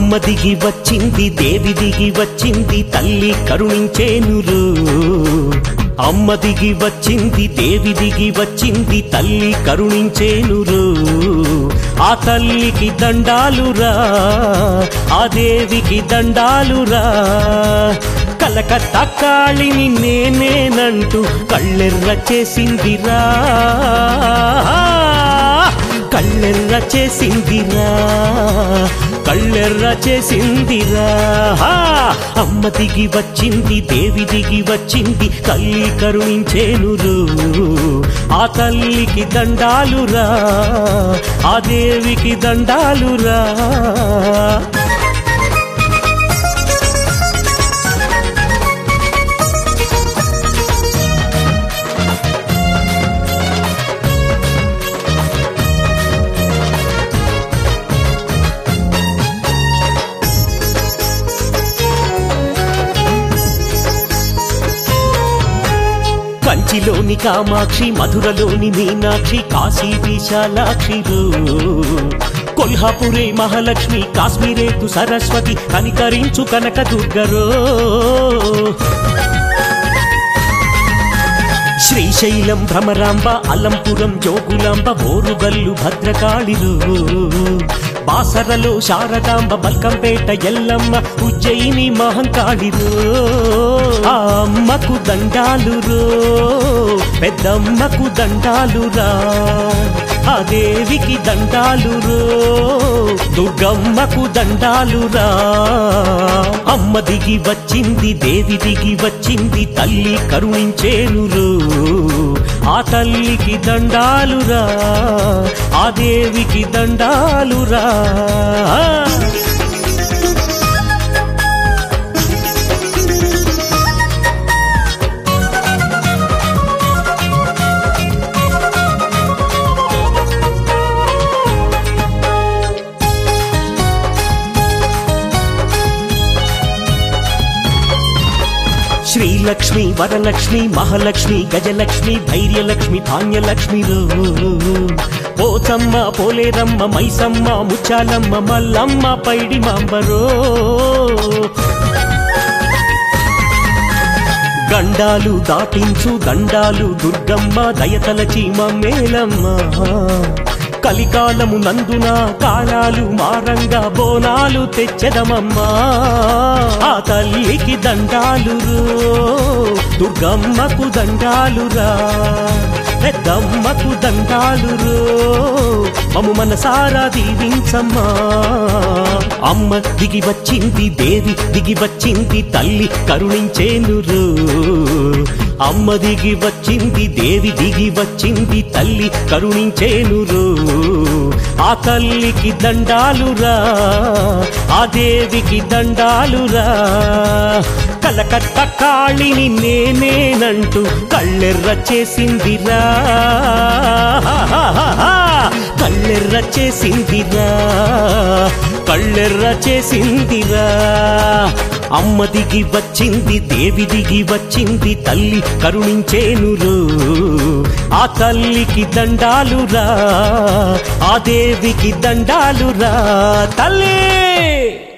అమ్మ దిగి వచ్చింది దేవి దిగి వచ్చింది తల్లి కరుణించేనురు అమ్మ దిగి వచ్చింది దేవి దిగి వచ్చింది తల్లి కరుణించేనురు ఆ తల్లికి దండాలురా ఆ దేవికి దండాలురా కలకత్తా కాళిని నేనేనంటూ కళ్ళెర్ర చేసిందిరా కళ్ళెర్ర చేసిందిరా కళ్ళెర్ర చేసిందిరా అమ్మ దిగి వచ్చింది దేవి దిగి వచ్చింది తల్లి కరుణించేనురు ఆ తల్లికి దండాలురా ఆ దేవికి దండాలురా కంచిలోని కామాక్షి మధురలోని మీనాక్షి కాశీ విశాలాక్షిరు కొల్హాపురే మహాలక్ష్మి కాశ్మీరేతు సరస్వతి కనికరించు కనకదుర్గరో శ్రీశైలం భ్రమరాంబ అలంపురం జోగులాంబ ఓరుగల్లు భద్రకాళిరు బాసరలో శారదాంబ బల్కంపేట ఎల్లమ్మ ఉజ్జయిని మహంకాళిరు ఆ అమ్మకు దండాలురో పెద్దమ్మకు దండాలురా ఆ దేవికి దండాలురో దుర్గమ్మకు దండాలురా అమ్మ దిగి వచ్చింది దేవి దిగి వచ్చింది తల్లి కరుణించేనురు ఆ తల్లికి దండాలురా ఆ దేవికి దండాలురా శ్రీలక్ష్మి వరలక్ష్మి మహాలక్ష్మి గజలక్ష్మి ధైర్యలక్ష్మి ధాన్యలక్ష్మి పోచమ్మ పోలేరమ్మ మైసమ్మ ముచ్చాలమ్మ మల్లమ్మ పైడి మాంబరో గండాలు దాటించు దండాలు దుర్గమ్మ దయతలచి మమ్మేలమ్మ కలికాలము నందున కాళాలు మారంగా బోనాలు తెచ్చెదమమ్మా ఆ తల్లికి దండాలురో దుర్గమ్మకు దండాలురా పెద్దమ్మకు దండాలురో మము మనసారా దీవించమ్మా అమ్మ దిగి వచ్చింది దేవి దిగి వచ్చింది తల్లి కరుణించేనురు అమ్మ దిగి వచ్చింది దేవి దిగి వచ్చింది తల్లి కరుణించేనురు ఆ తల్లికి దండాలురా ఆ దేవికి దండాలురా కలకత్తా కాళిని నేనేనంటూ కళ్ళెర్ర చేసిందిరా కళ్ళెర్ర చేసిందిరా కళ్ళెర్ర చేసిందిరా అమ్మ దిగి వచ్చింది దేవి దిగి వచ్చింది తల్లి కరుణించేనురు ఆ తల్లికి దండాలురా ఆ దేవికి దండాలురా తల్లి